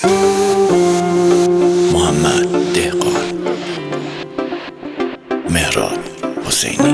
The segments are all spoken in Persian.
محمد دهقان، مهراد حسینی.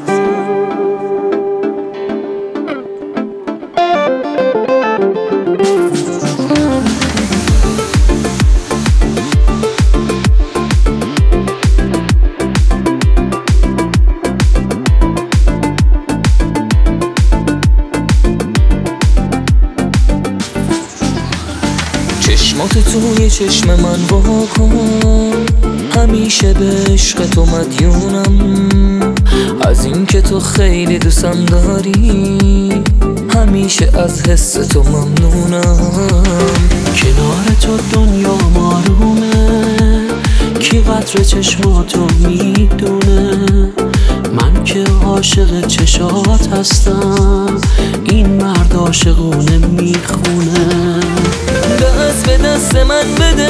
چشمات توی چشم من واکن، همیشه به عشق تو مدیونم. از این که تو خیلی دوستم داری، همیشه از حس تو ممنونم. کنار تو دنیا آرومه، کی قدر چشماتو میدونه. من که عاشق چشات هستم، این مرد عاشقونه میخونه. دست به دست من بده،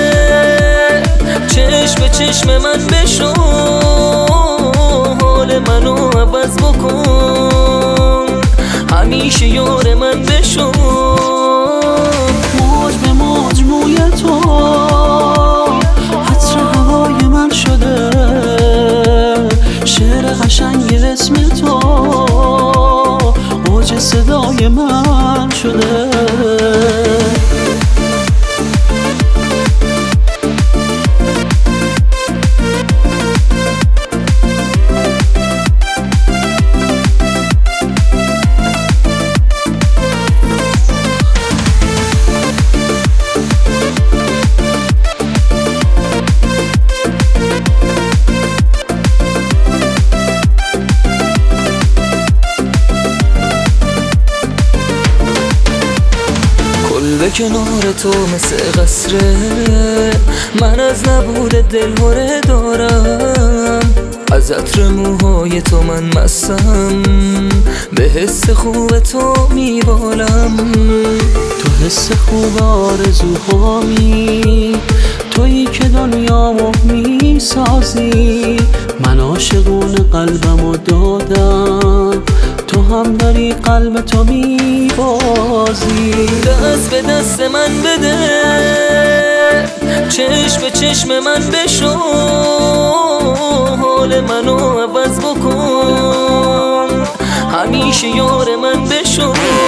چشم به چشم من بشو، حال منو عوض بکن، همیشه یار من بشو. موج به موج روی تو، عطر هوای من شده. شعر قشنگ اسم تو، اوج صدای من شده. به کنار تو مثل قصره، من از نبود دل هره دارم. از عطر موهای تو من مستم، به حس خوب تو میبالم. تو حس خوب آرزوهامی، تویی که دنیامو میسازی. من عاشقون قلبمو دادم، تو هم داری قلب تو میبازی. دست به دست من بده، چشم به چشم من بشو، حال منو عوض بکن، همیشه یار من بشو.